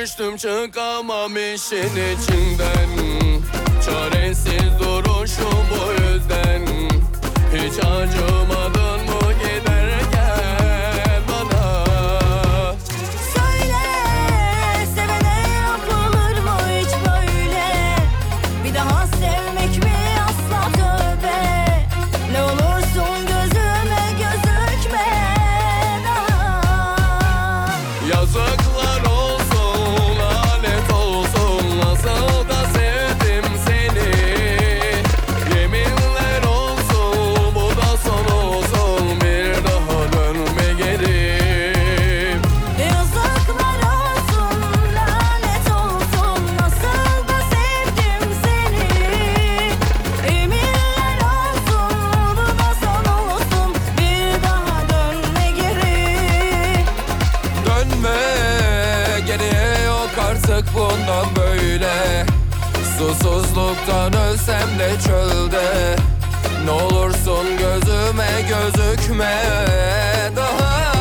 düştüm çıkamam işin içinden. Çaresiz duruşum bu yüzden. Hiç acımadın mı giderken bana? Söyle, sevene yapılır mı hiç böyle? Bir daha sevmek mi asla tövbe? Ne olursun gözüme gözükme daha. Yazıklar olsun, lanet olsun, nasıl da sevdim seni. Yeminler olsun, bu da son olsun, bir daha dönme geri. Yazıklar olsun, lanet olsun, nasıl da sevdim seni. Eminler olsun, bu da son olsun, bir daha dönme geri. Dönme geriye, yok artık bundan böyle. Susuzluktan ölsem de çölde. Ne olursun gözüme gözükme daha.